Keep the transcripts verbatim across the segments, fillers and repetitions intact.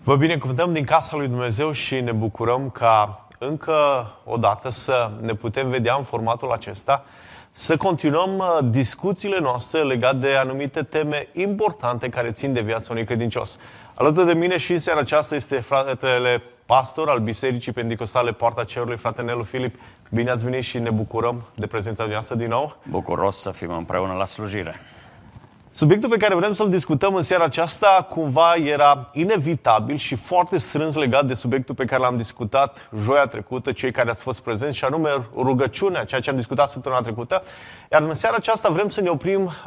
Vă binecuvântăm din casa lui Dumnezeu și ne bucurăm ca încă o dată să ne putem vedea în formatul acesta, să continuăm discuțiile noastre legate de anumite teme importante care țin de viața unui credincios. Alături de mine și în seara aceasta este fratele pastor al Bisericii Pentecostale Poarta Cerului, frate Nelu Filip. Bine ați venit și ne bucurăm de prezența dumneavoastră din nou. Bucuros să fim împreună la slujire. Subiectul pe care vrem să-l discutăm în seara aceasta cumva era inevitabil și foarte strâns legat de subiectul pe care l-am discutat joia trecută, cei care ați fost prezenți, și anume rugăciunea, ceea ce am discutat săptămâna trecută. Iar în seara aceasta vrem să ne oprim uh,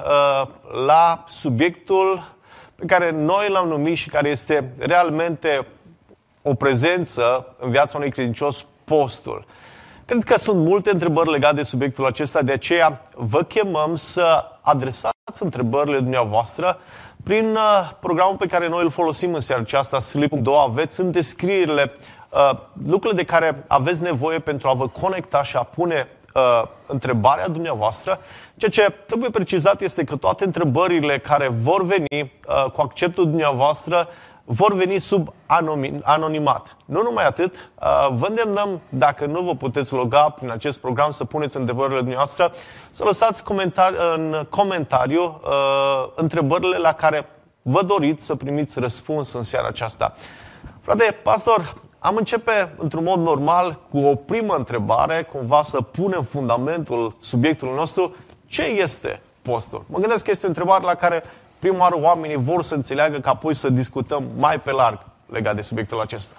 la subiectul pe care noi l-am numit și care este realmente o prezență în viața unui credincios, postul. Cred că sunt multe întrebări legate de subiectul acesta, de aceea vă chemăm să adresați întrebările dumneavoastră prin uh, programul pe care noi îl folosim în seara aceasta, Slip punct ro. Aveți în descrierile uh, lucrurile de care aveți nevoie pentru a vă conecta și a pune uh, întrebarea dumneavoastră. Ceea ce trebuie precizat este că toate întrebările care vor veni uh, cu acceptul dumneavoastră vor veni sub anonimat. Nu numai atât, vă îndemnăm, dacă nu vă puteți loga prin acest program, să puneți întrebările dumneavoastră, să lăsați comentari, în comentariu întrebările la care vă doriți să primiți răspuns în seara aceasta. Frate pastor, am începe într-un mod normal cu o primă întrebare, cumva să punem fundamentul subiectului nostru. Ce este postul? Mă gândesc că este o întrebare la care prima oară oamenii vor să înțeleagă, ca apoi să discutăm mai pe larg legat de subiectul acesta.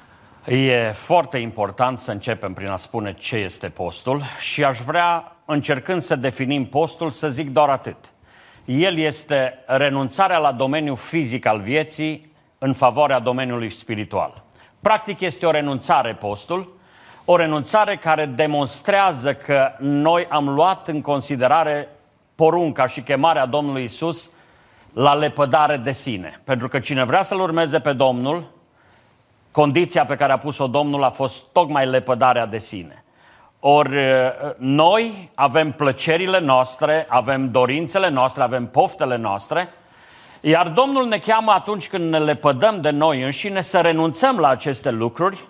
E foarte important să începem prin a spune ce este postul și aș vrea, încercând să definim postul, să zic doar atât. El este renunțarea la domeniul fizic al vieții în favoarea domeniului spiritual. Practic este o renunțare postul, o renunțare care demonstrează că noi am luat în considerare porunca și chemarea Domnului Iisus la lepădare de sine. Pentru că cine vrea să-L urmeze pe Domnul, condiția pe care a pus-o Domnul a fost tocmai lepădarea de sine. Ori noi avem plăcerile noastre, avem dorințele noastre, avem poftele noastre, iar Domnul ne cheamă atunci când ne lepădăm de noi înșine să renunțăm la aceste lucruri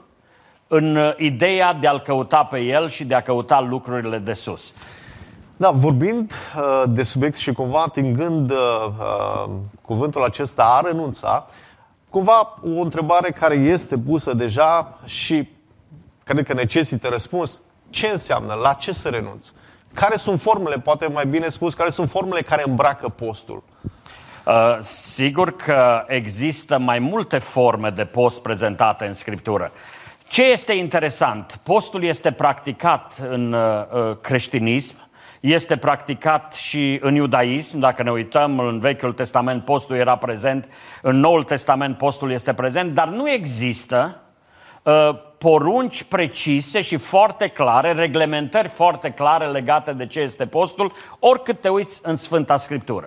în ideea de a-L căuta pe El și de a căuta lucrurile de sus. Da, vorbind uh, de subiect și cumva atingând uh, uh, cuvântul acesta a renunța, cumva o întrebare care este pusă deja și cred că necesită răspuns. Ce înseamnă? La ce să renunț? Care sunt formele, poate mai bine spus, care sunt formele care îmbracă postul? Uh, sigur că există mai multe forme de post prezentate în Scriptură. Ce este interesant? Postul este practicat în uh, creștinism, este practicat și în iudaism. Dacă ne uităm, în Vechiul Testament postul era prezent, în Noul Testament postul este prezent, dar nu există uh, porunci precise și foarte clare, reglementări foarte clare legate de ce este postul, oricât te uiți în Sfânta Scriptură.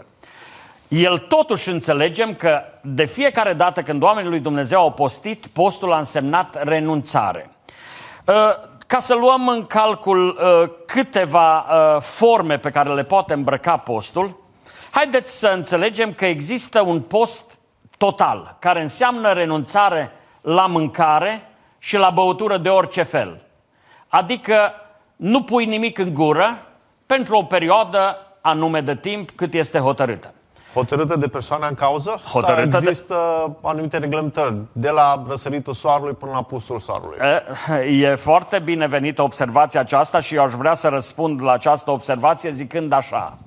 El totuși înțelegem că de fiecare dată când oamenii lui Dumnezeu au postit, postul a însemnat renunțare. Uh, Ca să luăm în calcul uh, câteva uh, forme pe care le poate îmbrăca postul, haideți să înțelegem că există un post total, care înseamnă renunțare la mâncare și la băutură de orice fel. Adică nu pui nimic în gură pentru o perioadă anume de timp cât este hotărâtă. Hotărâtă de persoana în cauză? Hotărâtă sau există de... anumite reglementări, de la răsăritul soarelui până la apusul soarelui? E foarte binevenită observația aceasta și eu aș vrea să răspund la această observație zicând așa.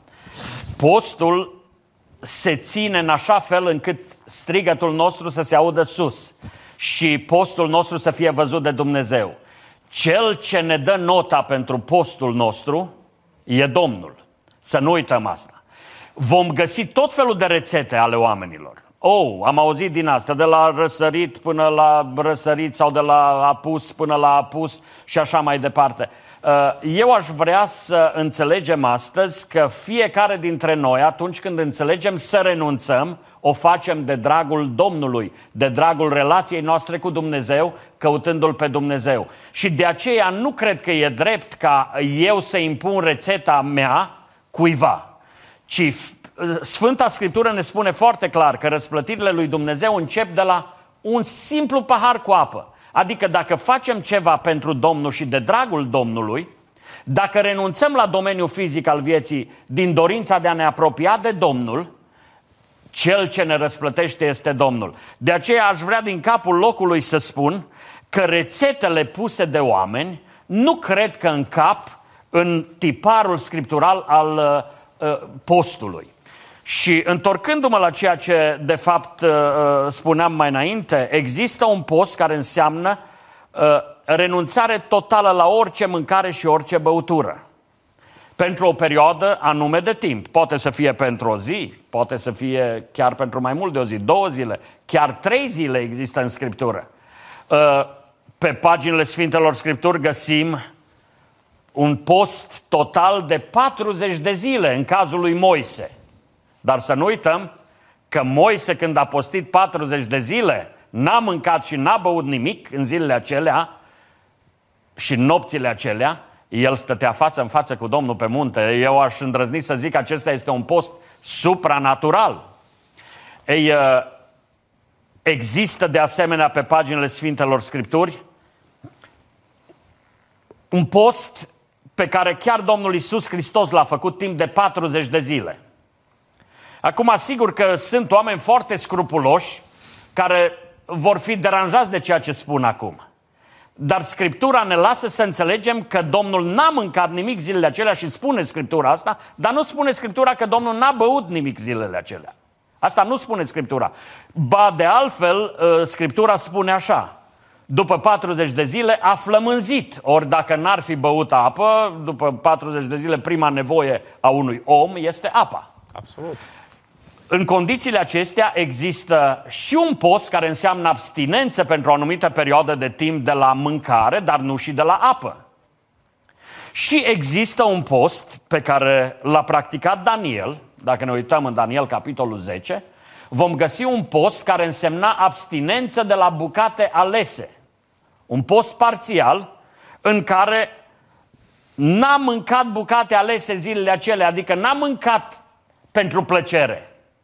Postul se ține în așa fel încât strigătul nostru să se audă sus și postul nostru să fie văzut de Dumnezeu. Cel ce ne dă nota pentru postul nostru e Domnul. Să nu uităm asta. Vom găsi tot felul de rețete ale oamenilor. Oh, am auzit din asta, de la răsărit până la răsărit sau de la apus până la apus și așa mai departe. Eu aș vrea să înțelegem astăzi că fiecare dintre noi, atunci când înțelegem să renunțăm, o facem de dragul Domnului, de dragul relației noastre cu Dumnezeu, căutându-L pe Dumnezeu. Și de aceea nu cred că e drept ca eu să impun rețeta mea cuiva, ci Sfânta Scriptură ne spune foarte clar că răsplătirile lui Dumnezeu încep de la un simplu pahar cu apă. Adică dacă facem ceva pentru Domnul și de dragul Domnului, dacă renunțăm la domeniul fizic al vieții din dorința de a ne apropia de Domnul, cel ce ne răsplătește este Domnul. De aceea aș vrea din capul locului să spun că rețetele puse de oameni nu cred că încap în tiparul scriptural al uh, postului. Și întorcându-mă la ceea ce de fapt uh, spuneam mai înainte, există un post care înseamnă uh, renunțare totală la orice mâncare și orice băutură. Pentru o perioadă anume de timp. Poate să fie pentru o zi, poate să fie chiar pentru mai mult de o zi, două zile, chiar trei zile există în Scriptură. Pe paginile Sfintelor Scripturi găsim un post total de patruzeci de zile în cazul lui Moise. Dar să nu uităm că Moise, când a postit patruzeci de zile, n-a mâncat și n-a băut nimic în zilele acelea și nopțile acelea. El stătea față în față cu Domnul pe munte. Eu aș îndrăzni să zic că acesta este un post supranatural. Ei, există de asemenea pe paginile Sfintelor Scripturi un post pe care chiar Domnul Iisus Hristos l-a făcut timp de patruzeci de zile. Acum, sigur că sunt oameni foarte scrupuloși care vor fi deranjați de ceea ce spun acum. Dar Scriptura ne lasă să înțelegem că Domnul n-a mâncat nimic zilele acelea și spune Scriptura asta, dar nu spune Scriptura că Domnul n-a băut nimic zilele acelea. Asta nu spune Scriptura. Ba de altfel, Scriptura spune așa: după patruzeci de zile a flămânzit. Ori dacă n-ar fi băut apă, după patruzeci de zile prima nevoie a unui om este apa. Absolut. În condițiile acestea există și un post care înseamnă abstinență pentru o anumită perioadă de timp de la mâncare, dar nu și de la apă. Și există un post pe care l-a practicat Daniel. Dacă ne uităm în Daniel capitolul zece, vom găsi un post care însemna abstinență de la bucate alese. Un post parțial în care n-a mâncat bucate alese zilele acelea, adică n-a mâncat pentru plăcere.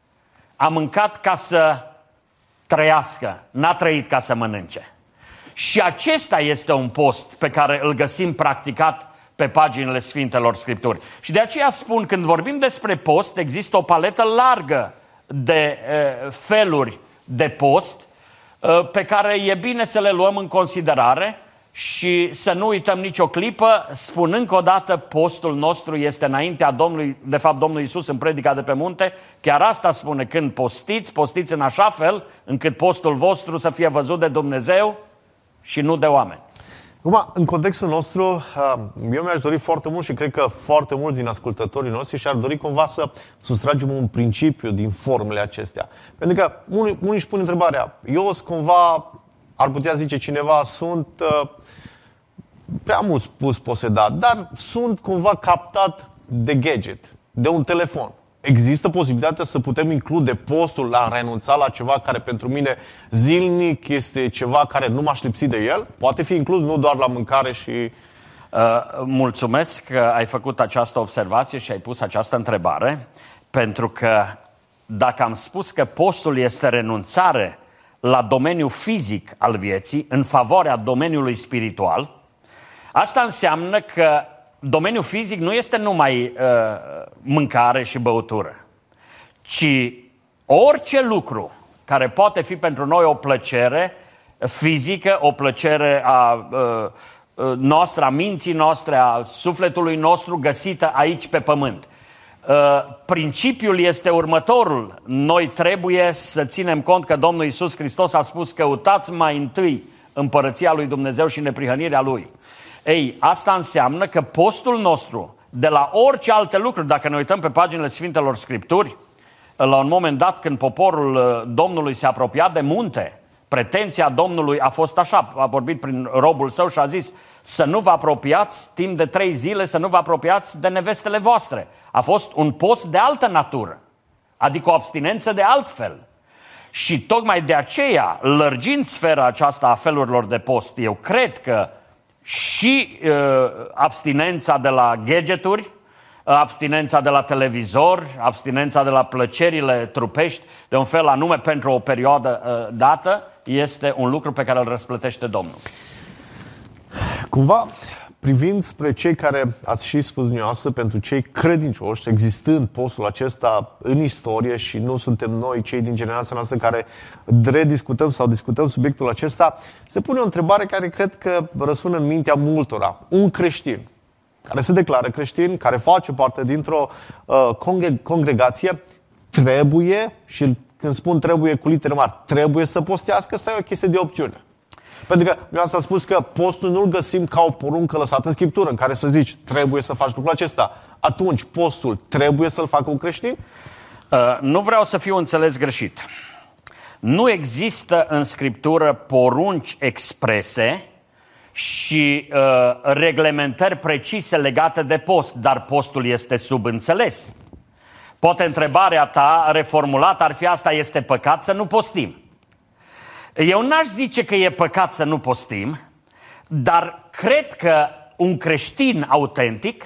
A mâncat ca să trăiască, n-a trăit ca să mănânce. Și acesta este un post pe care îl găsim practicat pe paginile Sfintelor Scripturi. Și de aceea spun, când vorbim despre post, există o paletă largă de e, feluri de post e, pe care e bine să le luăm în considerare și să nu uităm nicio clipă, spun încă o dată, postul nostru este înaintea Domnului, de fapt Domnul Iisus în predica de pe munte, chiar asta spune: când postiți, postiți în așa fel încât postul vostru să fie văzut de Dumnezeu și nu de oameni. Acum, în contextul nostru, eu mi-aș dori foarte mult și cred că foarte mulți din ascultătorii noștri și-ar dori cumva să sustragem un principiu din formele acestea. Pentru că unii, unii își pun întrebarea: eu sunt cumva, ar putea zice cineva, sunt uh, prea mult spus posedat, dar sunt cumva captat de gadget, de un telefon. Există posibilitatea să putem include postul la a renunța la ceva care pentru mine zilnic este ceva care nu m-aș lipsi de el? Poate fi inclus nu doar la mâncare și... Uh, mulțumesc că ai făcut această observație și ai pus această întrebare, pentru că dacă am spus că postul este renunțare la domeniul fizic al vieții în favoarea domeniului spiritual, asta înseamnă că domeniul fizic nu este numai uh, mâncare și băutură, ci orice lucru care poate fi pentru noi o plăcere fizică, o plăcere a uh, noastră, a minții noastre, a sufletului nostru găsită aici pe pământ. Uh, principiul este următorul: noi trebuie să ținem cont că Domnul Iisus Hristos a spus: căutați mai întâi împărăția lui Dumnezeu și neprihănirea Lui. Ei, asta înseamnă că postul nostru, de la orice alte lucruri, dacă ne uităm pe paginile Sfintelor Scripturi, la un moment dat când poporul Domnului se apropia de munte, pretenția Domnului a fost așa, a vorbit prin robul său și a zis: să nu vă apropiați timp de trei zile, să nu vă apropiați de nevestele voastre. A fost un post de altă natură, adică o abstinență de altfel. Și tocmai de aceea, lărgind sfera aceasta a felurilor de post, eu cred că și uh, abstinența de la gadgeturi, abstinența de la televizor, abstinența de la plăcerile trupești, de un fel anume pentru o perioadă uh, dată, este un lucru pe care îl răsplătește Domnul. Cumva, privind spre cei care ați și spus dumneavoastră, pentru cei credincioși, existând postul acesta în istorie și nu suntem noi, cei din generația noastră, care rediscutăm sau discutăm subiectul acesta, se pune o întrebare care cred că răsună în mintea multora. Un creștin care se declară creștin, care face parte dintr-o uh, congre- congregație, trebuie, și când spun trebuie cu litere mari, trebuie să postească sau e o chestie de opțiune? Pentru că eu asta a spus că postul nu-l găsim ca o poruncă lăsată în Scriptură, în care să zici, trebuie să faci lucrul acesta. Atunci, postul trebuie să-l facă un creștin? Uh, nu vreau să fiu înțeles greșit. Nu există în Scriptură porunci exprese și uh, reglementări precise legate de post, dar postul este subînțeles. Poate întrebarea ta reformulată ar fi: asta este păcat să nu postim? Eu n-aș zice că e păcat să nu postim, dar cred că un creștin autentic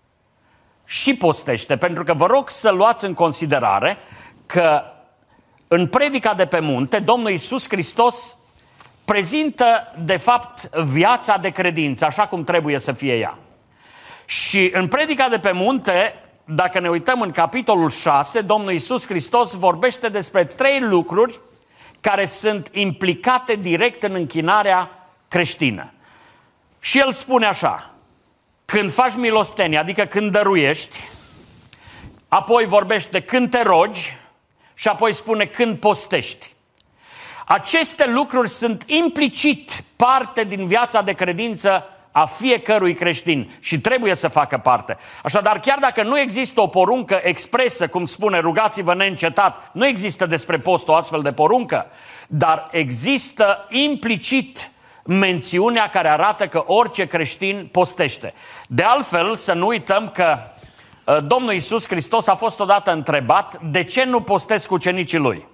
și postește, pentru că vă rog să luați în considerare că în predica de pe munte Domnul Iisus Hristos prezintă de fapt viața de credință așa cum trebuie să fie ea. Și în predica de pe munte, dacă ne uităm în capitolul șase, Domnul Iisus Hristos vorbește despre trei lucruri care sunt implicate direct în închinarea creștină. Și el spune așa: când faci milostenie, adică când dăruiești, apoi vorbește de când te rogi și apoi spune când postești. Aceste lucruri sunt implicit parte din viața de credință a fiecărui creștin și trebuie să facă parte. Așadar, chiar dacă nu există o poruncă expresă, cum spune rugați-vă neîncetat, nu există despre post o astfel de poruncă, dar există implicit mențiunea care arată că orice creștin postește. De altfel, să nu uităm că uh, Domnul Iisus Hristos a fost odată întrebat de ce nu postesc ucenicii lui.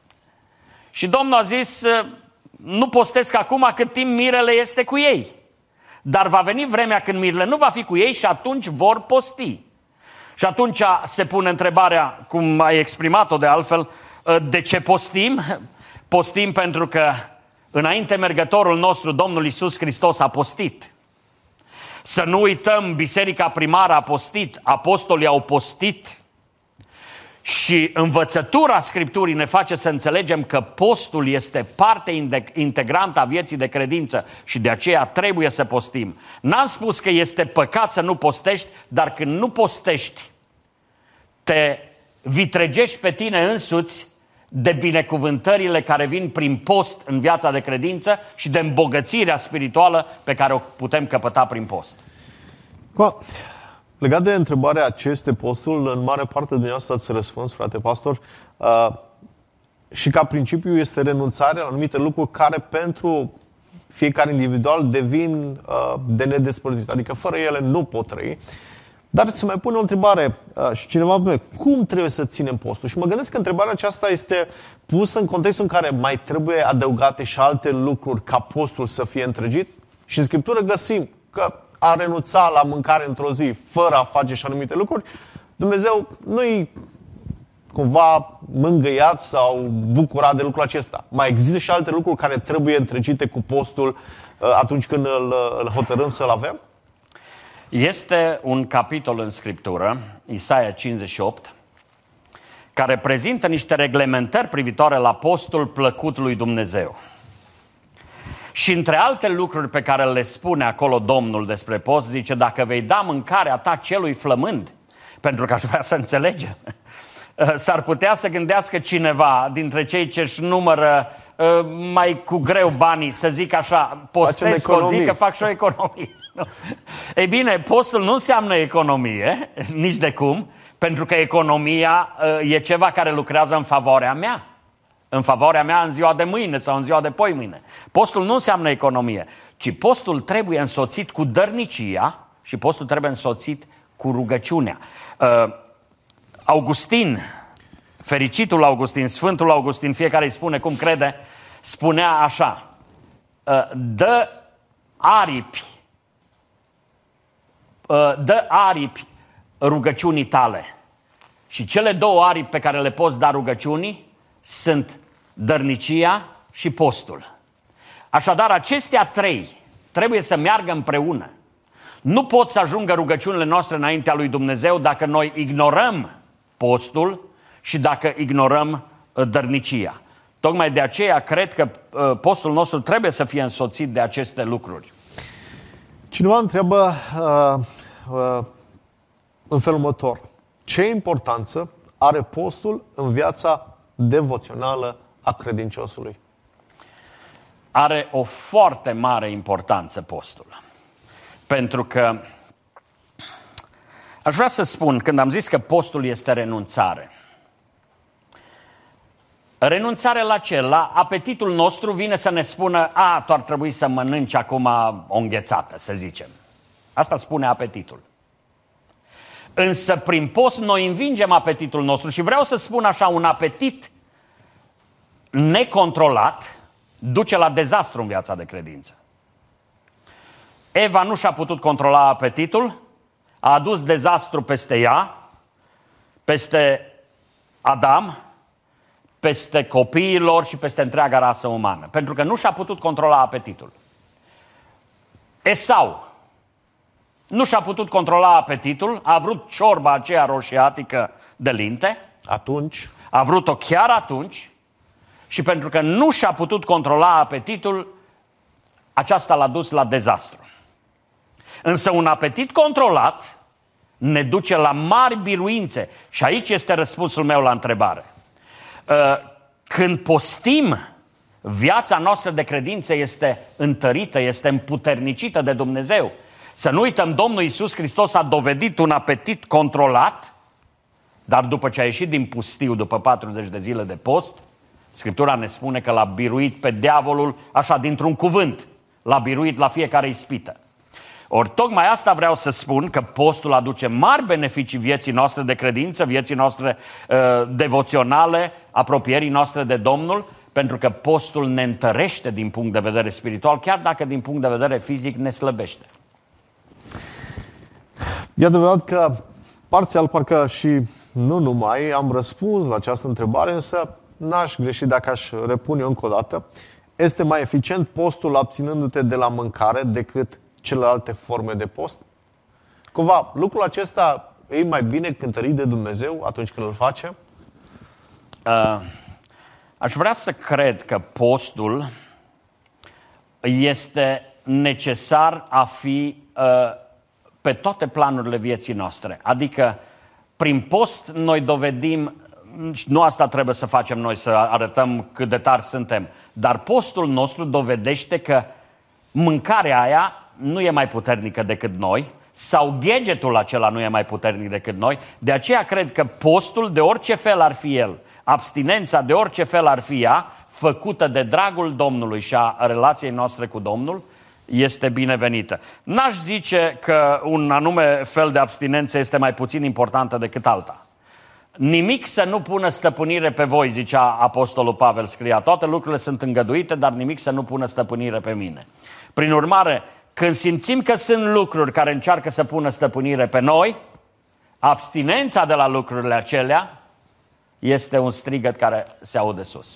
Și Domnul a zis: uh, nu postesc acum cât timp mirele este cu ei. Dar va veni vremea când mirele nu va fi cu ei și atunci vor posti. Și atunci se pune întrebarea, cum ai exprimat-o de altfel, de ce postim? Postim pentru că înainte mergătorul nostru, Domnul Iisus Hristos, a postit. Să nu uităm, biserica primară a postit, apostolii au postit. Și învățătura Scripturii ne face să înțelegem că postul este parte integrantă a vieții de credință și de aceea trebuie să postim. N-am spus că este păcat să nu postești, dar când nu postești, te vitregești pe tine însuți de binecuvântările care vin prin post în viața de credință și de îmbogățirea spirituală pe care o putem căpăta prin post. Ba. Legat de întrebarea ce este postul, în mare parte dumneavoastră ați răspuns, frate pastor, uh, și ca principiu este renunțarea la anumite lucruri care pentru fiecare individual devin uh, de nedespărțit, adică fără ele nu pot trăi. Dar se mai pune o întrebare uh, și cineva spune, cum trebuie să ținem postul? Și mă gândesc că întrebarea aceasta este pusă în contextul în care mai trebuie adăugate și alte lucruri ca postul să fie întregit. Și în Scriptură găsim că a renunța la mâncare într-o zi fără a face și anumite lucruri, Dumnezeu nu-i cumva mângâiat sau bucurat de lucrul acesta. Mai există și alte lucruri care trebuie întregite cu postul atunci când îl, îl hotărâm să-l avem? Este un capitol în Scriptură, Isaia cincizeci și opt, care prezintă niște reglementări privitoare la postul plăcut lui Dumnezeu. Și între alte lucruri pe care le spune acolo Domnul despre post, zice, dacă vei da mâncarea ta celui flămând, pentru că aș vrea să înțelegem, s-ar putea să gândească cineva dintre cei ce își numără mai cu greu banii, să zic așa, postesc o zi că fac și o economie. Ei bine, postul nu înseamnă economie, nici de cum, pentru că economia e ceva care lucrează în favoarea mea. În favoarea mea în ziua de mâine sau în ziua de poimâine. Postul nu înseamnă economie, ci postul trebuie însoțit cu dărnicia și postul trebuie însoțit cu rugăciunea. Uh, Augustin, fericitul Augustin, Sfântul Augustin, fiecare îi spune cum crede, spunea așa, uh, dă aripi, uh, dă aripi rugăciunii tale. Și cele două aripi pe care le poți da rugăciunii sunt dărnicia și postul. Așadar, acestea trei trebuie să meargă împreună. Nu pot să ajungă rugăciunile noastre înaintea lui Dumnezeu dacă noi ignorăm postul și dacă ignorăm dărnicia. Tocmai de aceea cred că postul nostru trebuie să fie însoțit de aceste lucruri. Cineva întreabă uh, uh, în felul următor: ce importanță are postul în viața devoțională a credinciosului? Are o foarte mare importanță postul. Pentru că aș vrea să spun, când am zis că postul este renunțare, renunțare la ce? La apetitul nostru vine să ne spună: a, tu ar trebui să mănânci acum o înghețată, să zicem. Asta spune apetitul. Însă prin post noi învingem apetitul nostru și vreau să spun așa, un apetit necontrolat duce la dezastru în viața de credință. Eva nu și-a putut controla apetitul, a adus dezastru peste ea, peste Adam, peste copiilor și peste întreaga rasă umană, pentru că nu și-a putut controla apetitul. Esau nu și-a putut controla apetitul, a vrut ciorba aceea roșiatică de linte, Atunci, a vrut-o chiar atunci și pentru că nu și-a putut controla apetitul, aceasta l-a dus la dezastru. Însă un apetit controlat ne duce la mari biruințe. Și aici este răspunsul meu la întrebare. Când postim, viața noastră de credință este întărită, este împuternicită de Dumnezeu. Să nu uităm, Domnul Iisus Hristos a dovedit un apetit controlat, dar după ce a ieșit din pustiu, după patruzeci de zile de post, Scriptura ne spune că l-a biruit pe diavolul, așa, dintr-un cuvânt, l-a biruit la fiecare ispită. Ori tocmai asta vreau să spun, că postul aduce mari beneficii vieții noastre de credință, vieții noastre uh, devoționale, apropierii noastre de Domnul, pentru că postul ne întărește din punct de vedere spiritual, chiar dacă din punct de vedere fizic ne slăbește. E adevărat că parțial, parcă și nu numai, am răspuns la această întrebare, însă n-aș greși dacă aș repune încă o dată. Este mai eficient postul abținându-te de la mâncare decât celelalte forme de post? Cumva, lucrul acesta e mai bine cântărit de Dumnezeu atunci când îl face? Uh, aș vrea să cred că postul este necesar a fi uh, pe toate planurile vieții noastre. Adică, prin post noi dovedim, nu asta trebuie să facem noi, să arătăm cât de tari suntem, dar postul nostru dovedește că mâncarea aia nu e mai puternică decât noi, sau gadgetul acela nu e mai puternic decât noi. De aceea cred că postul, de orice fel ar fi el, abstinența, de orice fel ar fi ea, făcută de dragul Domnului și a relației noastre cu Domnul, este binevenită. N-aș zice că un anume fel de abstinență este mai puțin importantă decât alta. Nimic să nu pună stăpânire pe voi, zicea Apostolul Pavel, scria. Toate lucrurile sunt îngăduite, dar nimic să nu pună stăpânire pe mine. Prin urmare, când simțim că sunt lucruri care încearcă să pună stăpânire pe noi, abstinența de la lucrurile acelea este un strigăt care se aude sus.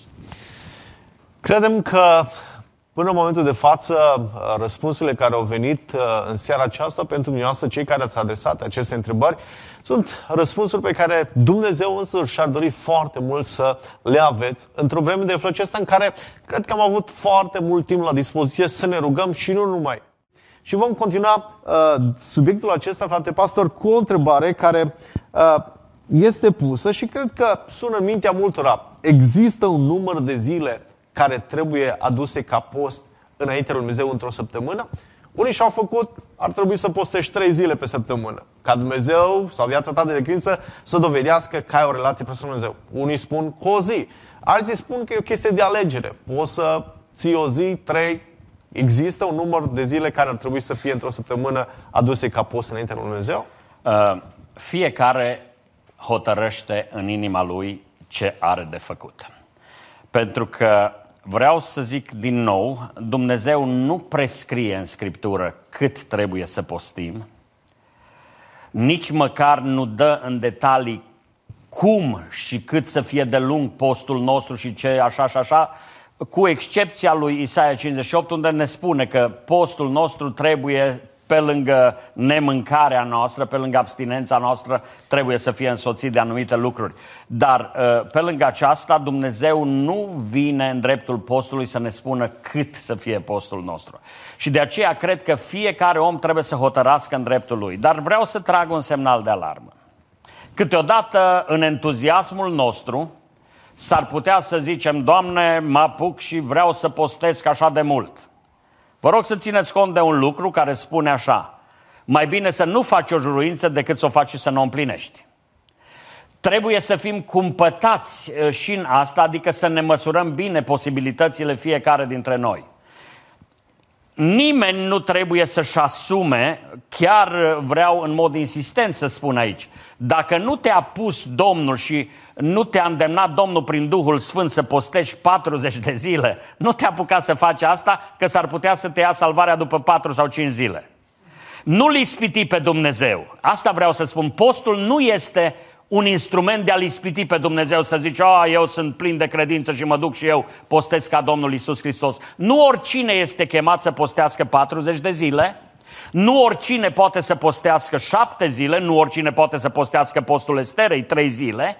Credem că până în momentul de față, răspunsurile care au venit în seara aceasta pentru dumneavoastră, cei care ați adresat aceste întrebări, sunt răspunsuri pe care Dumnezeu însuși și-ar dori foarte mult să le aveți într-o vreme de felul acesta în care cred că am avut foarte mult timp la dispoziție să ne rugăm și nu numai. Și vom continua uh, subiectul acesta, frate pastor, cu o întrebare care uh, este pusă și cred că sună în mintea multora. Există un număr de zile care trebuie aduse ca post înaintea lui Dumnezeu într-o săptămână? Unii și-au făcut, ar trebui să postești trei zile pe săptămână, ca Dumnezeu sau viața ta de credință să dovedească că ai o relație cu Dumnezeu. Unii spun cu o zi, alții spun că e o chestie de alegere. Poți să ții o zi, trei. Există un număr de zile care ar trebui să fie într-o săptămână aduse ca post înaintea lui Dumnezeu? Uh, fiecare hotărăște în inima lui ce are de făcut. Pentru că vreau să zic din nou, Dumnezeu nu prescrie în Scriptură cât trebuie să postim. nici măcar nu dă în detalii cum și cât să fie de lung postul nostru și ce așa și așa, cu excepția lui Isaia cincizeci și opt, unde ne spune că postul nostru trebuie, pe lângă nemâncarea noastră, pe lângă abstinența noastră, trebuie să fie însoțit de anumite lucruri. Dar pe lângă aceasta, Dumnezeu nu vine în dreptul postului să ne spună cât să fie postul nostru. Și de aceea cred că fiecare om trebuie să hotărască în dreptul lui. Dar vreau să trag un semnal de alarmă. Câteodată, în entuziasmul nostru, s-ar putea să zicem: Doamne, mă apuc și vreau să postesc așa de mult. Vă rog să țineți cont de un lucru care spune așa: mai bine să nu faci o juruință decât să o faci și să nu o împlinești. Trebuie să fim cumpătați și în asta, adică să ne măsurăm bine posibilitățile fiecare dintre noi. Nimeni nu trebuie să-și asume, chiar vreau în mod insistent să spun aici, dacă nu te-a pus Domnul și nu te-a îndemnat Domnul prin Duhul Sfânt să postești patruzeci de zile, nu te-a apucat să faci asta, că s-ar putea să te ia salvarea după patru sau cinci zile. Nu-L ispiti pe Dumnezeu. Asta vreau să spun. Postul nu este un instrument de a-L ispiti pe Dumnezeu, să zici: a, eu sunt plin de credință și mă duc și eu postez ca Domnul Iisus Hristos. Nu oricine este chemat să postească patruzeci de zile, nu oricine poate să postească șapte zile, nu oricine poate să postească postul Esterei trei zile,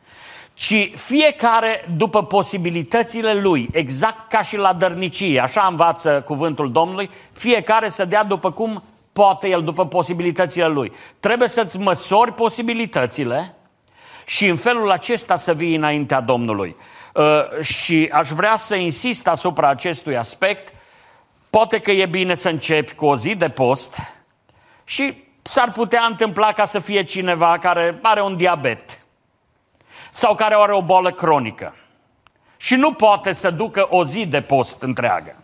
ci fiecare după posibilitățile lui, exact ca și la dărnicie, așa învață cuvântul Domnului, fiecare să dea după cum poate el, după posibilitățile lui. Trebuie să-ți măsori posibilitățile și în felul acesta să vii înaintea Domnului. Uh, și aș vrea să insist asupra acestui aspect. Poate că e bine să începi cu o zi de post și s-ar putea întâmpla ca să fie cineva care are un diabet sau care are o boală cronică și nu poate să ducă o zi de post întreagă.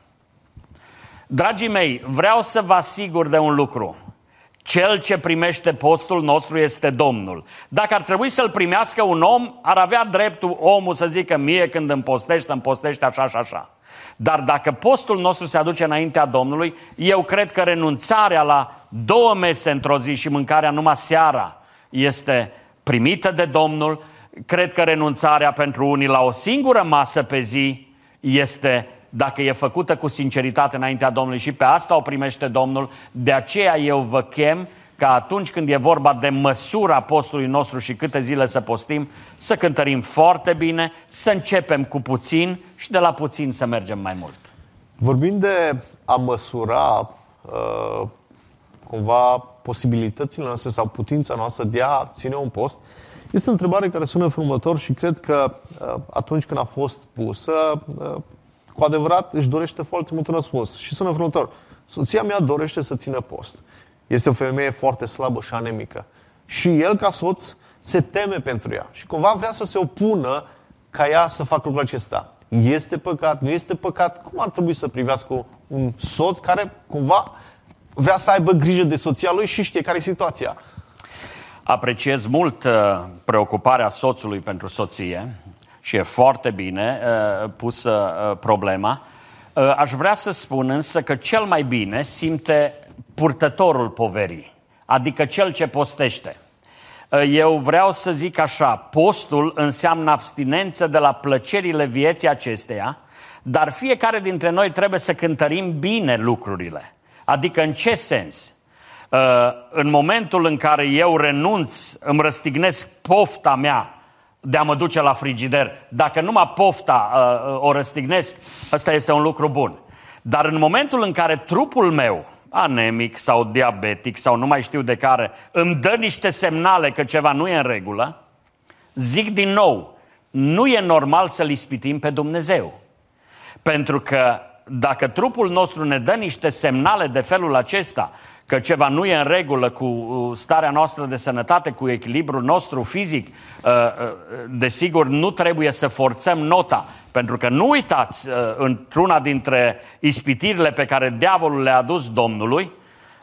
Dragii mei, vreau să vă asigur de un lucru. Cel ce primește postul nostru este Domnul. Dacă ar trebui să-l primească un om, ar avea dreptul omul să zică: mie când îmi postești, să-mi postești așa și așa. Dar dacă postul nostru se aduce înaintea Domnului, eu cred că renunțarea la două mese într-o zi și mâncarea numai seara este primită de Domnul. Cred că renunțarea pentru unii la o singură masă pe zi este, dacă e făcută cu sinceritate înaintea Domnului, și pe asta o primește Domnul. De aceea eu vă chem ca atunci când e vorba de măsura postului nostru și câte zile să postim, să cântărim foarte bine, să începem cu puțin și de la puțin să mergem mai mult. Vorbind de a măsura uh, cumva posibilitățile noastre sau putința noastră de a ține un post, este o întrebare care sună frumător și cred că uh, atunci când a fost pusă, uh, cu adevărat își dorește foarte mult un răspuns. Și sună frumător: soția mea dorește să țină post. Este o femeie foarte slabă și anemică. Și el, ca soț, se teme pentru ea. Și cumva vrea să se opună ca ea să facă lucrul acesta. Este păcat? Nu este păcat? Cum ar trebui să privească un soț care cumva vrea să aibă grijă de soția lui și știe care e situația? Apreciez mult uh, preocuparea soțului pentru soție și e foarte bine uh, pusă uh, problema. Uh, aș vrea să spun însă că cel mai bine simte purtătorul poverii, adică cel ce postește. Eu vreau să zic așa: postul înseamnă abstinență de la plăcerile vieții acesteia, dar fiecare dintre noi trebuie să cântărim bine lucrurile. Adică în ce sens? În momentul în care eu renunț, îmi răstignesc pofta mea de a mă duce la frigider, dacă numai pofta o răstignesc, ăsta este un lucru bun. Dar în momentul în care trupul meu, anemic sau diabetic sau nu mai știu de care, îmi dă niște semnale că ceva nu e în regulă, zic din nou, nu e normal să-L ispitim pe Dumnezeu. Pentru că dacă trupul nostru ne dă niște semnale de felul acesta, că ceva nu e în regulă cu starea noastră de sănătate, cu echilibrul nostru fizic, desigur nu trebuie să forțăm nota. Pentru că nu uitați, într-una dintre ispitirile pe care diavolul le-a adus Domnului,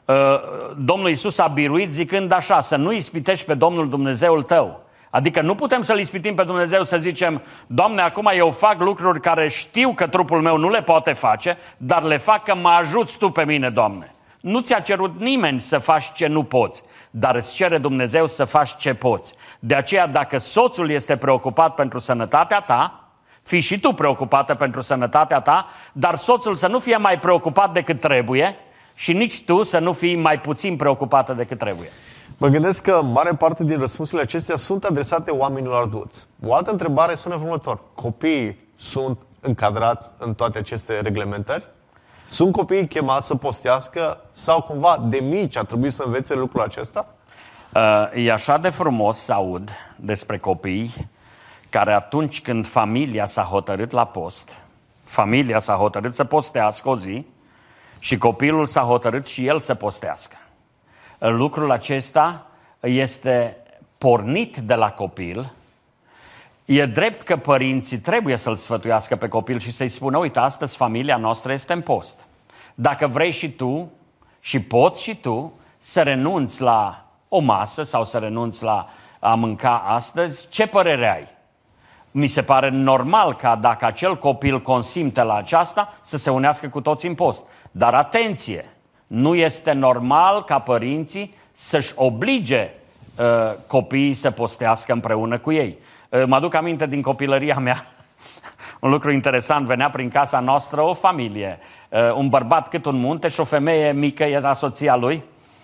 Domnul Iisus a biruit zicând așa: să nu ispitești pe Domnul Dumnezeul tău. Adică nu putem să-L ispitim pe Dumnezeu să zicem: Doamne, acum eu fac lucruri care știu că trupul meu nu le poate face, dar le fac că mă ajuți Tu pe mine, Doamne. Nu ți-a cerut nimeni să faci ce nu poți, dar îți cere Dumnezeu să faci ce poți. De aceea, dacă soțul este preocupat pentru sănătatea ta, fii și tu preocupată pentru sănătatea ta, dar soțul să nu fie mai preocupat decât trebuie și nici tu să nu fii mai puțin preocupată decât trebuie. Mă gândesc că mare parte din răspunsurile acestea sunt adresate oamenilor adulți. O altă întrebare sună în următor. Copiii sunt încadrați în toate aceste reglementări? Sunt copiii chemați să postească sau cumva de mici ar trebui să învețe lucrul acesta? E așa de frumos să aud despre copii care atunci când familia s-a hotărât la post, familia s-a hotărât să postească o zi și copilul s-a hotărât și el să postească. Lucrul acesta este pornit de la copil. E drept că părinții trebuie să-l sfătuiască pe copil și să-i spună, uite, astăzi familia noastră este în post. Dacă vrei și tu și poți și tu să renunți la o masă sau să renunți la a mânca astăzi, ce părere ai? Mi se pare normal ca dacă acel copil consimte la aceasta să se unească cu toți în post. Dar atenție, nu este normal ca părinții să-și oblige uh, copiii să postească împreună cu ei. Uh, mă aduc aminte din copilăria mea, un lucru interesant, venea prin casa noastră o familie, uh, un bărbat cât un munte și o femeie mică, era soția lui.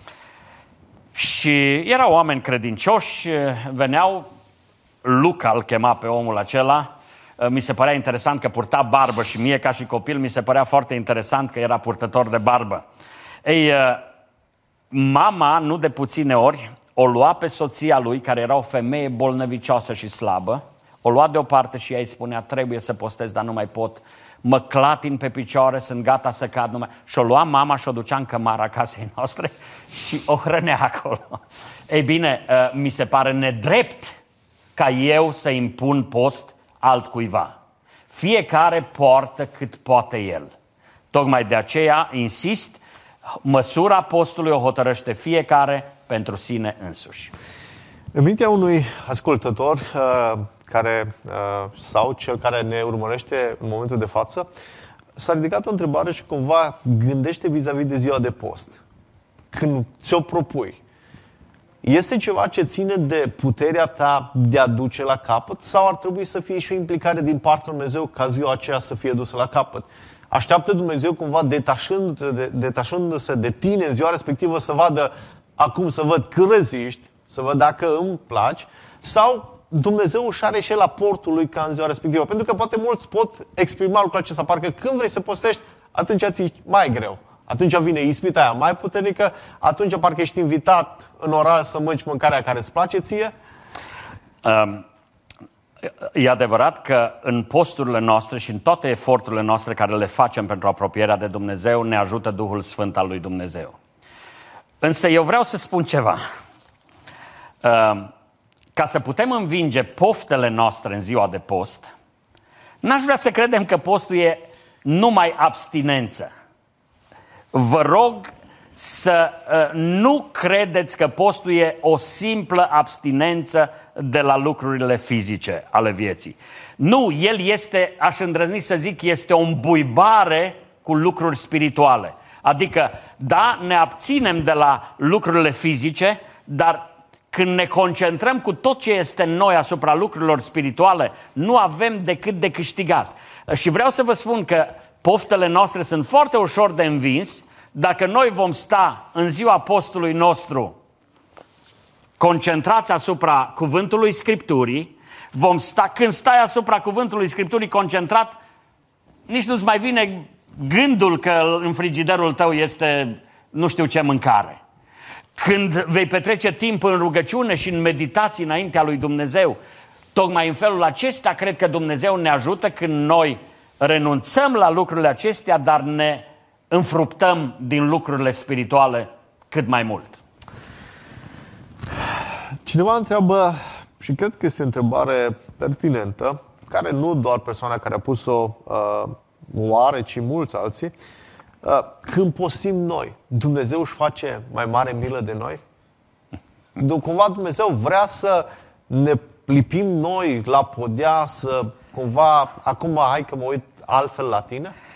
Și erau oameni credincioși, veneau, Luca îl chema pe omul acela, mi se părea interesant că purta barbă și mie ca și copil mi se părea foarte interesant că era purtător de barbă. Ei, mama, nu de puține ori, o lua pe soția lui, care era o femeie bolnăvicioasă și slabă, o lua deoparte și ea îi spunea, trebuie să postez, dar nu mai pot, mă clatin pe picioare, sunt gata să cad numai. Și o lua mama și o ducea în cămara casei noastre și o hrănea acolo. Ei bine, mi se pare nedrept ca eu să impun post altcuiva. Fiecare poartă cât poate el. Tocmai de aceea, insist, măsura postului o hotărăște fiecare pentru sine însuși. În mintea unui ascultător uh, care, uh, sau cel care ne urmărește în momentul de față, s-a ridicat o întrebare și cumva gândește vis-a-vis de ziua de post. Când ți-o propui, este ceva ce ține de puterea ta de a duce la capăt sau ar trebui să fie și o implicare din partea lui Dumnezeu ca ziua aceea să fie dusă la capăt? Așteaptă Dumnezeu cumva detașându-se de, detașându-se de tine în ziua respectivă să vadă, acum să văd cât reziști, să văd dacă îmi placi, sau Dumnezeu își are și el aportul lui ca în ziua respectivă. Pentru că poate mulți pot exprima lucrul acesta, parcă când vrei să postești, atunci ți-e mai greu. Atunci vine ispita aia mai puternică, atunci parcă ești invitat în orar să mănânci mâncarea care îți place ție. Um, e adevărat că în posturile noastre și în toate eforturile noastre care le facem pentru apropierea de Dumnezeu, ne ajută Duhul Sfânt al lui Dumnezeu. Însă eu vreau să spun ceva. Um, ca să putem învinge poftele noastre în ziua de post, n-aș vrea să credem că postul e numai abstinență. Vă rog să uh, nu credeți că postul e o simplă abstinență de la lucrurile fizice ale vieții. Nu, el este, aș îndrăzni să zic, este o îmbuibare cu lucruri spirituale. Adică, da, ne abținem de la lucrurile fizice, dar când ne concentrăm cu tot ce este în noi asupra lucrurilor spirituale, nu avem decât de câștigat. Și vreau să vă spun că poftele noastre sunt foarte ușor de învins dacă noi vom sta în ziua postului nostru concentrați asupra cuvântului Scripturii, vom sta, când stai asupra cuvântului Scripturii concentrat, nici nu-ți mai vine gândul că în frigiderul tău este nu știu ce mâncare. Când vei petrece timp în rugăciune și în meditații înaintea lui Dumnezeu, tocmai în felul acesta cred că Dumnezeu ne ajută când noi renunțăm la lucrurile acestea, dar ne înfruptăm din lucrurile spirituale cât mai mult. Cineva întreabă, și cred că este o întrebare pertinentă, care nu doar persoana care a pus-o uh, o are, ci mulți alții, uh, când postim noi, Dumnezeu își face mai mare milă de noi? Cumva Dumnezeu vrea să ne lipim noi la podea, să cumva, acum hai că mă uit altfel la tine?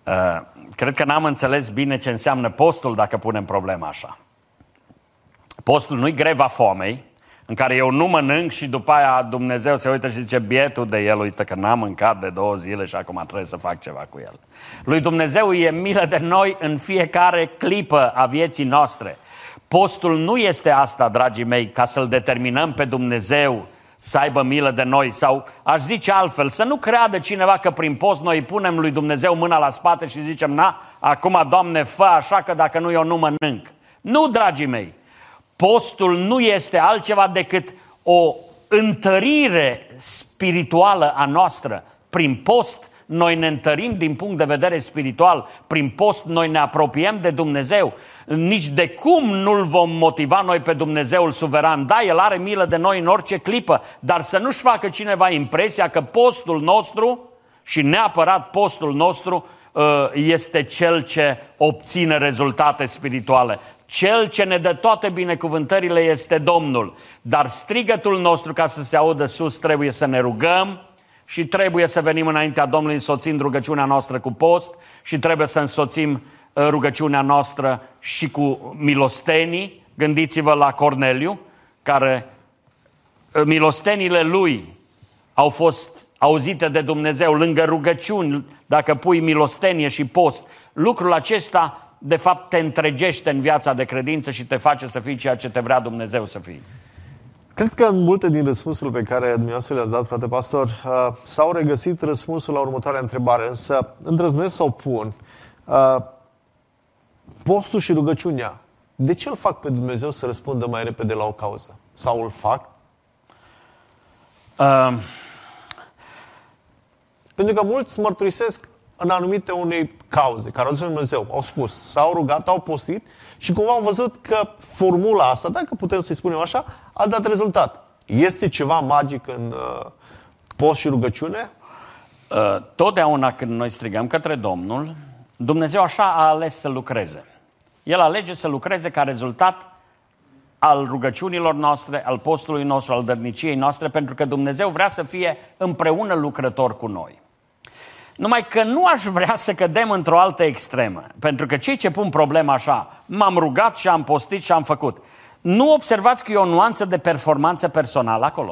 Uh, cred că n-am înțeles bine ce înseamnă postul dacă punem problema așa. Postul nu-i greva foamei, în care eu nu mănânc și după aia Dumnezeu se uită și zice, bietul de el, uite că n-am mâncat de două zile și acum trebuie să fac ceva cu el. Lui Dumnezeu e milă de noi în fiecare clipă a vieții noastre. Postul nu este asta, dragii mei, ca să-L determinăm pe Dumnezeu să aibă milă de noi. Sau aș zice altfel, să nu creadă cineva că prin post noi punem lui Dumnezeu mâna la spate și zicem, na, acum, Doamne, fă așa că dacă nu eu nu mănânc. Nu, dragii mei, postul nu este altceva decât o întărire spirituală a noastră. Prin post noi ne întărim din punct de vedere spiritual, prin post noi ne apropiem de Dumnezeu. Nici de cum nu-L vom motiva noi pe Dumnezeul suveran. Da, El are milă de noi în orice clipă, dar să nu-și facă cineva impresia că postul nostru, și neapărat postul nostru, este cel ce obține rezultate spirituale. Cel ce ne dă toate binecuvântările este Domnul. Dar strigătul nostru, ca să se audă sus, trebuie să ne rugăm și trebuie să venim înaintea Domnului însoțind rugăciunea noastră cu post și trebuie să însoțim rugăciunea noastră și cu milostenii. Gândiți-vă la Corneliu, care milostenile lui au fost auzite de Dumnezeu lângă rugăciuni. Dacă pui milostenie și post, lucrul acesta de fapt te întregește în viața de credință și te face să fii ceea ce te vrea Dumnezeu să fii. Cred că în multe din răspunsurile pe care dumneavoastră le-ați dat, frate pastor, uh, s-au regăsit răspunsul la următoarea întrebare, însă îndrăznesc să o pun. Uh, postul și rugăciunea, de ce îl fac pe Dumnezeu să răspundă mai repede la o cauză? Sau îl fac? Uh... Pentru că mulți mărturisesc în anumite unei cauze care au dus Dumnezeu, au spus, s-au rugat, au postit și cumva au văzut că formula asta, dacă putem să-i spunem așa, a dat rezultat. Este ceva magic în uh, post și rugăciune? Uh, totdeauna când noi strigăm către Domnul, Dumnezeu așa a ales să lucreze. El alege să lucreze ca rezultat al rugăciunilor noastre, al postului nostru, al dărniciei noastre, pentru că Dumnezeu vrea să fie împreună lucrător cu noi. Numai că nu aș vrea să cădem într-o altă extremă. Pentru că cei ce pun problema așa, m-am rugat și am postit și am făcut. Nu observați că e o nuanță de performanță personală acolo?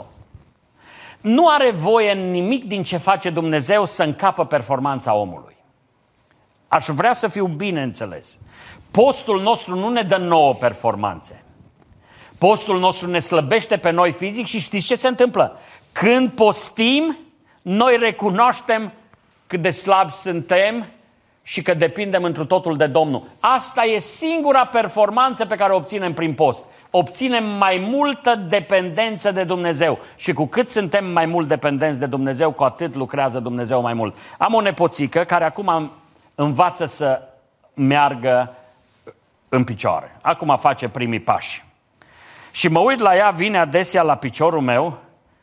Nu are voie nimic din ce face Dumnezeu să încapă performanța omului. Aș vrea să fiu bine înțeles. Postul nostru nu ne dă nouă performanțe. Postul nostru ne slăbește pe noi fizic și știți ce se întâmplă? Când postim, noi recunoaștem cât de slabi suntem și că depindem întru totul de Domnul. Asta e singura performanță pe care o obținem prin post. Obținem mai multă dependență de Dumnezeu. Și cu cât suntem mai mult dependenți de Dumnezeu, cu atât lucrează Dumnezeu mai mult. Am o nepoțică care acum învață să meargă în picioare. Acum face primii pași. Și mă uit la ea, vine adesea la piciorul meu,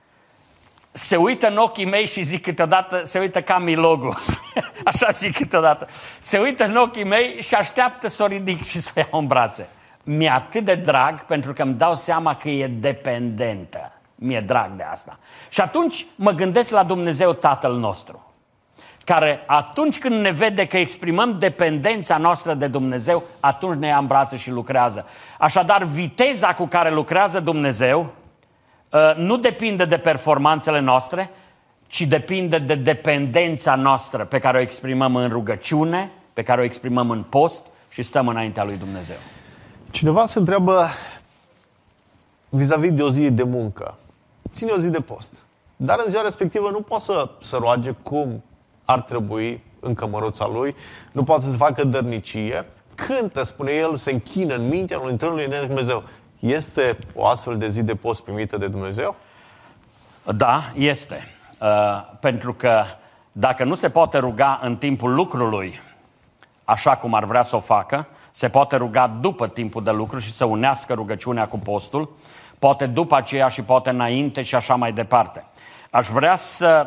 se uită în ochii mei și zic câteodată, se uită ca Milogu. Așa zic câteodată. Se uită în ochii mei și așteaptă să o ridic și să o iau în brațe. Mi-e atât de drag pentru că îmi dau seama că e dependentă. Mi-e drag de asta. Și atunci mă gândesc la Dumnezeu Tatăl nostru, care atunci când ne vede că exprimăm dependența noastră de Dumnezeu, atunci ne ia în brațe și lucrează. Așadar, viteza cu care lucrează Dumnezeu nu depinde de performanțele noastre, ci depinde de dependența noastră pe care o exprimăm în rugăciune, pe care o exprimăm în post și stăm înaintea lui Dumnezeu. Cineva se întreabă vis-a-vis de o zi de muncă. Ține o zi de post. Dar în ziua respectivă nu poate să se roage cum ar trebui în cămăruța lui, nu poate să facă dărnicie. Cântă, spune el, se închină în mintea lui întâlnului de Dumnezeu. Este o astfel de zi de post primită de Dumnezeu? Da, este. Uh, pentru că dacă nu se poate ruga în timpul lucrului așa cum ar vrea să o facă, se poate ruga după timpul de lucru și să unească rugăciunea cu postul, poate după aceea și poate înainte și așa mai departe. Aș vrea să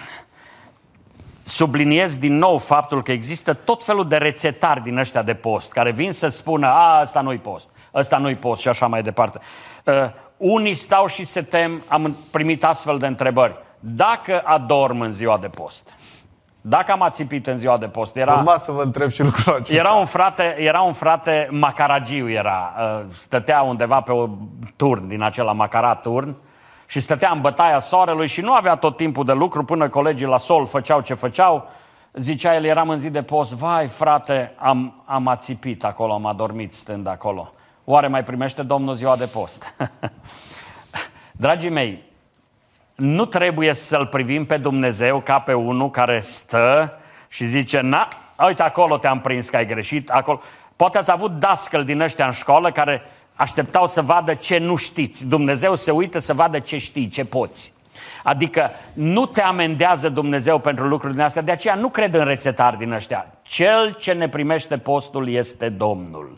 subliniez din nou faptul că există tot felul de rețetari din ăștia de post, care vin să spună, a, ăsta nu-i post, ăsta nu-i post și așa mai departe. Uh, unii stau și se tem, am primit astfel de întrebări. Dacă adorm în ziua de post, Dacă am ațipit în ziua de post, era... Urma să vă întreb și lucrul acesta. Era un frate, era un frate macaragiu, era. Stătea undeva pe o turn din acela macarat turn și stătea în bătaia soarelui și nu avea tot timpul de lucru până colegii la sol făceau ce făceau. Zicea el, eram în zi de post, vai frate, am, am ațipit acolo, am adormit stând acolo. Oare mai primește Domnul ziua de post? Dragii mei, nu trebuie să-L privim pe Dumnezeu ca pe unul care stă și zice, na, uite acolo te-am prins că ai greșit, acolo. Poate ați avut dascăl din ăștia în școală care așteptau să vadă ce nu știți. Dumnezeu se uită să vadă ce știi, ce poți. Adică nu te amendează Dumnezeu pentru lucrurile astea, de aceea nu cred în rețetari din ăștia. Cel ce ne primește postul este Domnul.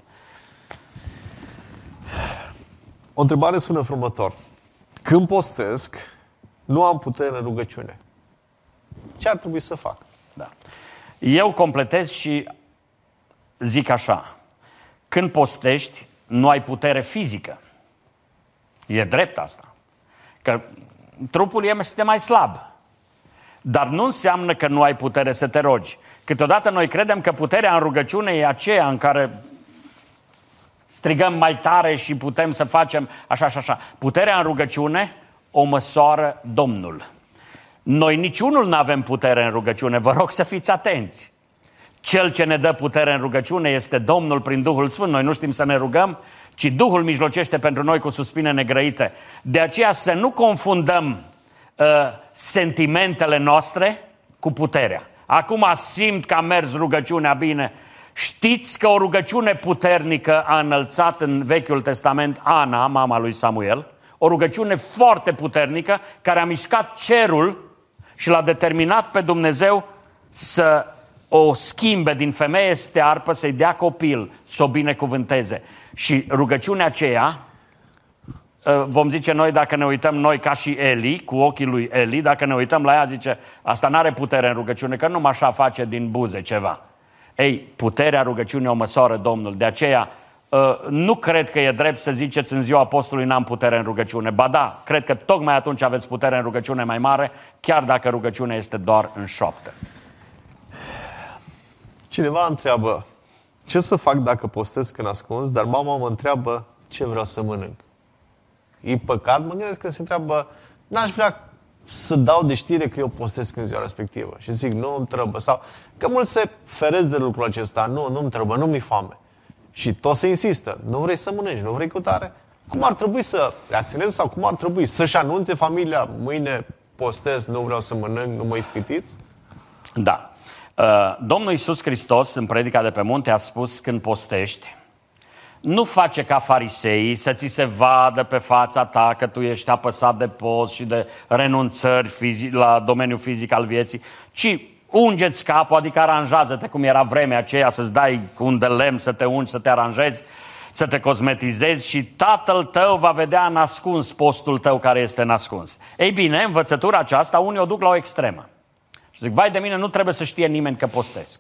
O întrebare sună următor. Când postesc, nu am putere în rugăciune. Ce ar trebui să fac? Da. Eu completez și zic așa. Când postești, nu ai putere fizică. E drept asta. Că trupul este mai slab. Dar nu înseamnă că nu ai putere să te rogi. Câteodată noi credem că puterea în rugăciune e aceea în care strigăm mai tare și putem să facem așa și așa. Puterea în rugăciune o măsoară Domnul. Noi niciunul nu avem putere în rugăciune. Vă rog să fiți atenți. Cel ce ne dă putere în rugăciune este Domnul prin Duhul Sfânt. Noi nu știm să ne rugăm, ci Duhul mijlocește pentru noi cu suspine negrăite. De aceea să nu confundăm uh, sentimentele noastre cu puterea. Acum simt că a mers rugăciunea bine. Știți că o rugăciune puternică a înălțat în Vechiul Testament Ana, mama lui Samuel, o rugăciune foarte puternică care a mișcat cerul și l-a determinat pe Dumnezeu să o schimbe din femeie stearpă, să-i dea copil, să o binecuvânteze. Și rugăciunea aceea, vom zice noi, dacă ne uităm noi ca și Eli, cu ochii lui Eli, dacă ne uităm la ea, zice, asta n-are putere în rugăciune, că numai așa face din buze ceva. Ei, puterea rugăciunii o măsoară Domnul. De aceea, nu cred că e drept să ziceți în ziua apostolului n-am putere în rugăciune. Ba da, cred că tocmai atunci aveți putere în rugăciune mai mare, chiar dacă rugăciunea este doar în șoaptă. Cineva întreabă, ce să fac dacă postesc în ascuns, dar mama mă întreabă ce vreau să mănânc. E păcat? Mă gândesc că se întreabă, n-aș vrea să dau de știre că eu postesc în ziua respectivă. Și zic, nu îmi trebuie. Sau că mulți se feresc de lucrul acesta. Nu, nu îmi trebuie, nu mi-e foame. Și tot se insistă. Nu vrei să mănânci, nu vrei cu tare? Cum ar trebui să reacționeze sau cum ar trebui să-și anunțe familia, mâine postez, nu vreau să mănânc, nu mă ispitiți? Da. Domnul Iisus Hristos, în predica de pe munte, a spus, când postești, nu face ca fariseii să ți se vadă pe fața ta că tu ești apăsat de post și de renunțări fizic, la domeniul fizic al vieții, ci unge-ți capul, adică aranjează-te cum era vremea aceea, să-ți dai cu un de lemn, să te ungi, să te aranjezi, să te cosmetizezi și Tatăl tău va vedea în ascuns postul tău care este în ascuns. Ei bine, învățătura aceasta, unii o duc la o extremă. Și zic, vai de mine, nu trebuie să știe nimeni că postesc.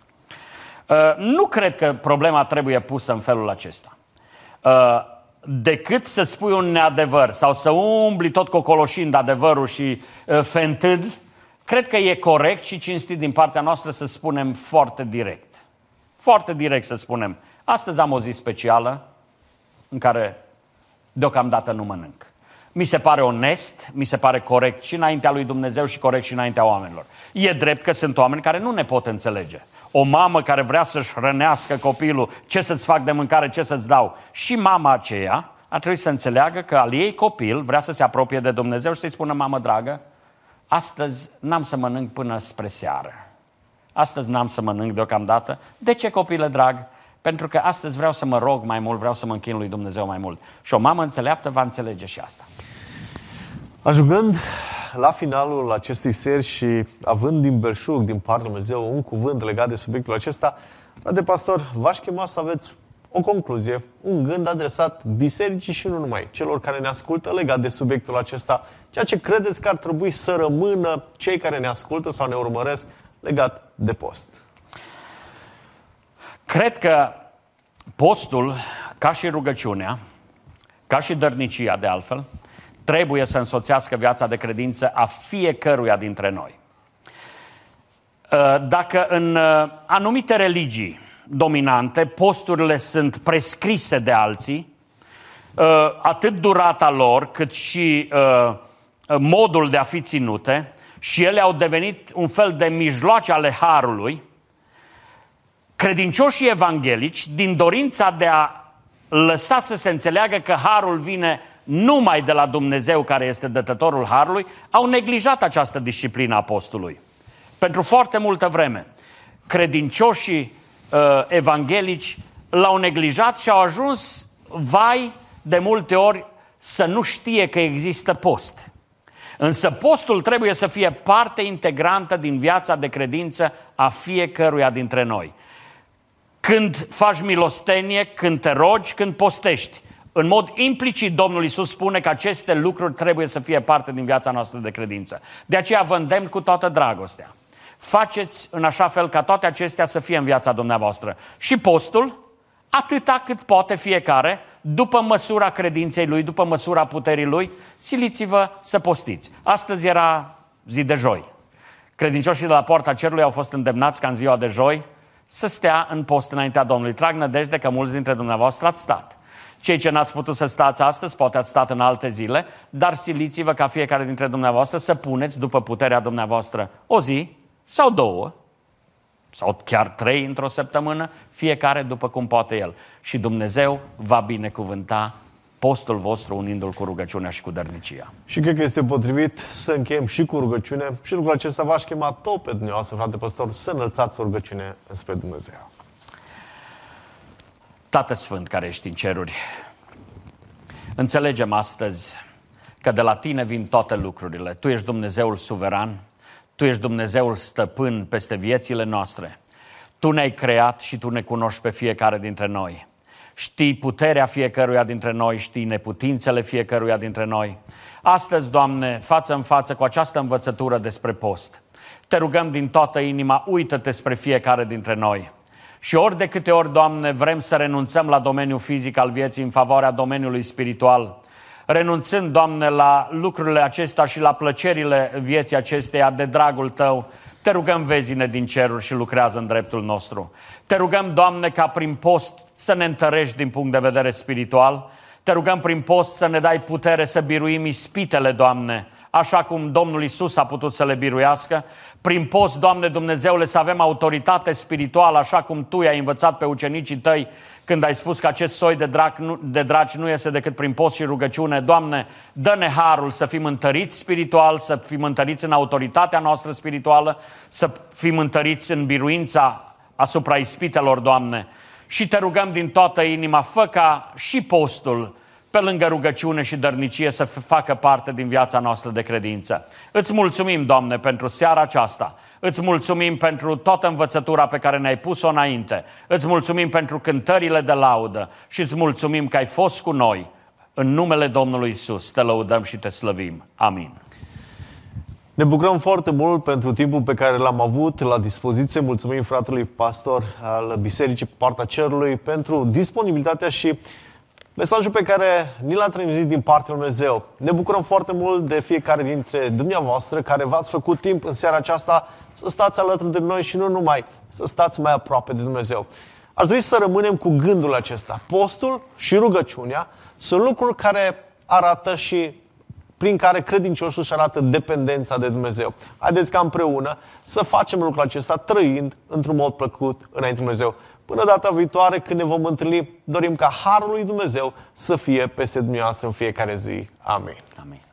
Uh, nu cred că problema trebuie pusă în felul acesta. Uh, decât să spui un neadevăr sau să umbli tot cocoloșind adevărul și uh, fentând, cred că e corect și cinstit din partea noastră să spunem foarte direct. Foarte direct să spunem, astăzi am o zi specială în care deocamdată nu mănânc. Mi se pare onest, mi se pare corect și înaintea lui Dumnezeu și corect și înaintea oamenilor. E drept că sunt oameni care nu ne pot înțelege. O mamă care vrea să-și hrănească copilul, ce să-ți fac de mâncare, ce să-ți dau. Și mama aceea ar trebui să înțeleagă că al ei copil vrea să se apropie de Dumnezeu și să-i spună, mamă dragă, astăzi n-am să mănânc până spre seară. Astăzi n-am să mănânc deocamdată. De ce, copile drag? Pentru că astăzi vreau să mă rog mai mult, vreau să mă închin lui Dumnezeu mai mult. Și o mamă înțeleaptă va înțelege și asta. Ajungând la finalul acestei seri și având din belșug, din partea lui Dumnezeu, un cuvânt legat de subiectul acesta, frate pastor, v-aș chema să aveți o concluzie, un gând adresat bisericii și nu numai, celor care ne ascultă legat de subiectul acesta, ceea ce credeți că ar trebui să rămână cei care ne ascultă sau ne urmăresc legat de post. Cred că postul, ca și rugăciunea, ca și dărnicia de altfel, trebuie să însoțească viața de credință a fiecăruia dintre noi. Dacă în anumite religii dominante posturile sunt prescrise de alții, atât durata lor cât și modul de a fi ținute, și ele au devenit un fel de mijloace ale harului, credincioșii evanghelici, din dorința de a lăsa să se înțeleagă că harul vine numai de la Dumnezeu care este dătătorul harului, au neglijat această disciplină a postului. Pentru foarte multă vreme, credincioșii uh, evanghelici l-au neglijat și au ajuns, vai, de multe ori să nu știe că există post. Însă postul trebuie să fie parte integrantă din viața de credință a fiecăruia dintre noi. Când faci milostenie, când te rogi, când postești, în mod implicit Domnul Iisus spune că aceste lucruri trebuie să fie parte din viața noastră de credință. De aceea vă îndemn cu toată dragostea. Faceți în așa fel ca toate acestea să fie în viața dumneavoastră. Și postul, atâta cât poate fiecare, după măsura credinței lui, după măsura puterii lui, siliți-vă să postiți. Astăzi era zi de joi. Credincioșii de la Poarta Cerului au fost îndemnați ca în ziua de joi să stea în post înaintea Domnului. Trag nădejde că mulți dintre dumneavoastră ați stat. Cei ce n-ați putut să stați astăzi, poate ați stat în alte zile, dar siliți-vă ca fiecare dintre dumneavoastră să puneți după puterea dumneavoastră o zi sau două, sau chiar trei într-o săptămână, fiecare după cum poate el. Și Dumnezeu va binecuvânta postul vostru unindu-l cu rugăciunea și cu dărnicia. Și cred că este potrivit să încheiem și cu rugăciune și lucrul acesta v-aș chema tot pe dumneavoastră, frate păstor, să înălțați o rugăciune spre Dumnezeu. Tată Sfânt care ești în ceruri, înțelegem astăzi că de la Tine vin toate lucrurile. Tu ești Dumnezeul suveran, Tu ești Dumnezeul stăpân peste viețile noastre. Tu ne-ai creat și Tu ne cunoști pe fiecare dintre noi. Știi puterea fiecăruia dintre noi, știi neputințele fiecăruia dintre noi. Astăzi, Doamne, față în față cu această învățătură despre post, Te rugăm din toată inima, uită-Te spre fiecare dintre noi. Și ori de câte ori, Doamne, vrem să renunțăm la domeniul fizic al vieții în favoarea domeniului spiritual, renunțând, Doamne, la lucrurile acestea și la plăcerile vieții acesteia de dragul Tău, Te rugăm, vezi-ne din ceruri și lucrează în dreptul nostru. Te rugăm, Doamne, ca prin post să ne întărești din punct de vedere spiritual. Te rugăm prin post să ne dai putere să biruim ispitele, Doamne, așa cum Domnul Iisus a putut să le biruiască. Prin post, Doamne Dumnezeule, să avem autoritate spirituală, așa cum Tu i-ai învățat pe ucenicii Tăi când ai spus că acest soi de, drac, de draci nu este decât prin post și rugăciune. Doamne, dă-ne harul să fim întăriți spiritual, să fim întăriți în autoritatea noastră spirituală, să fim întăriți în biruința asupra ispitelor, Doamne. Și Te rugăm din toată inima, fă ca și postul, pe lângă rugăciune și dărnicie, să facă parte din viața noastră de credință. Îți mulțumim, Doamne, pentru seara aceasta. Îți mulțumim pentru toată învățătura pe care ne-ai pus-o înainte. Îți mulțumim pentru cântările de laudă și îți mulțumim că ai fost cu noi. În numele Domnului Iisus Te lăudăm și Te slăvim. Amin. Ne bucurăm foarte mult pentru timpul pe care l-am avut la dispoziție. Mulțumim fratelui pastor al Bisericii Poarta Cerului pentru disponibilitatea și mesajul pe care ni l-a transmis din partea lui Dumnezeu. Ne bucurăm foarte mult de fiecare dintre dumneavoastră care v-ați făcut timp în seara aceasta să stați alături de noi și nu numai, să stați mai aproape de Dumnezeu. Aș dori să rămânem cu gândul acesta. Postul și rugăciunea sunt lucruri care arată și prin care credincioșul își arată dependența de Dumnezeu. Haideți ca împreună să facem lucrul acesta trăind într-un mod plăcut înainte de Dumnezeu. Până data viitoare, când ne vom întâlni, dorim ca harul lui Dumnezeu să fie peste dumneavoastră în fiecare zi. Amin. Amin.